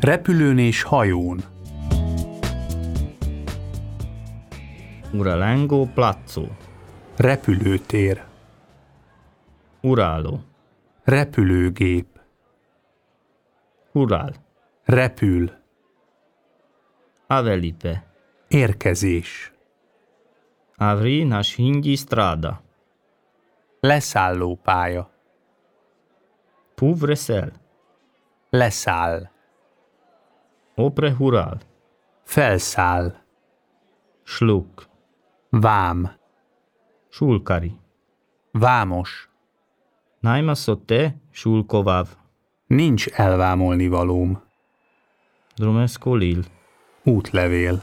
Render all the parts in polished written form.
Repülőn és hajón. Uralengo placco. Repülőtér. Uráló. Repülőgép. Urál. Repül. Avelipe. Érkezés. Avri naš hindi strada. Leszállópálya. Puvresel. Leszáll. Opre hurál. Felszáll. Sluk. Vám. Šulkari. Vámos. Najmasote šulkovav. Nincs elvámolni valóm. Drumeskolil. Útlevél.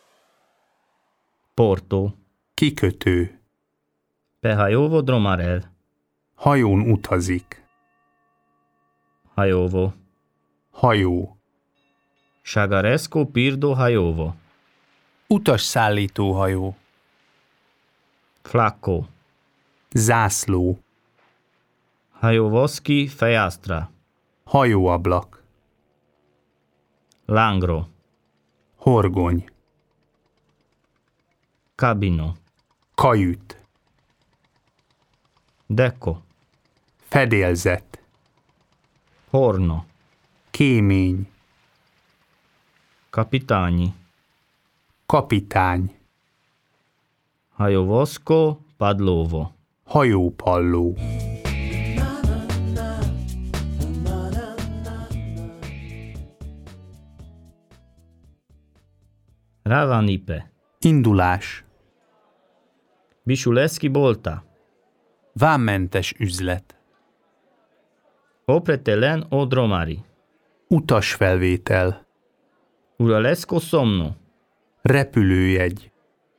Porto. Kikötő. Pehajovo dromarel. Hajón utazik. Hajovo. Hajó. Sagaresko pirdo hajovo. Utasszállítóhajó. Flakko. Zászló. Hajovoski fejastra. Hajóablak. Langro. Horgony. Kabino. Kajüt. Deko. Fedélzet. Horno. Kémény. Kapitáni. Kapitány. Hajovosko padlovo. Hajópalló. Ravanipe. Indulás. Bisuleski bolta. Vámmentes üzlet. Opretelen o dromari. Utasfelvétel. Uralesko somno. Repülőjegy.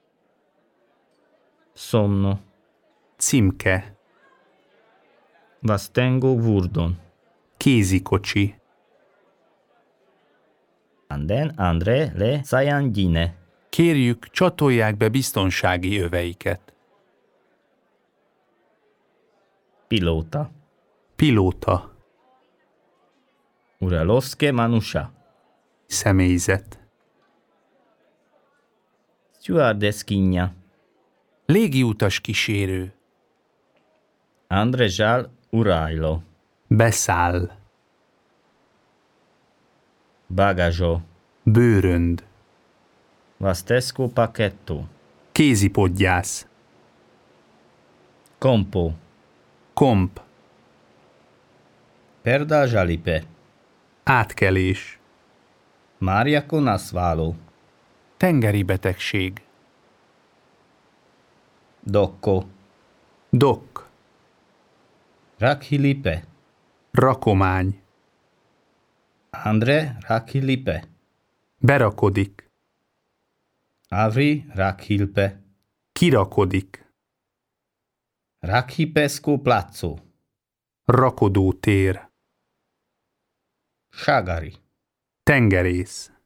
Somno. Címke. Vastengo vurdon. Kézikocsi. Anden Andre le Sayangine. Kérjük, csatolják be biztonsági öveiket. Pilóta. Pilóta. Uraloske Manusha. Személyzet. Stewardeskinja. Légiutas kísérő. Andrejal Urajlo. Beszáll. Bagažo. Bőrönd. Vastesko paketto. Kézipodgyász. Kompo. Komp. Perda žalipe. Átkelés. Mariako nasvalo. Tengeri betegség. Dokko. Dokk. Rakhilipe. Rakomány. Andre Rakhilipe. Berakodik. Avri Rakhilpe. Kirakodik. Rakhipesko placco. Rakodótér. Sagari. Tengerész.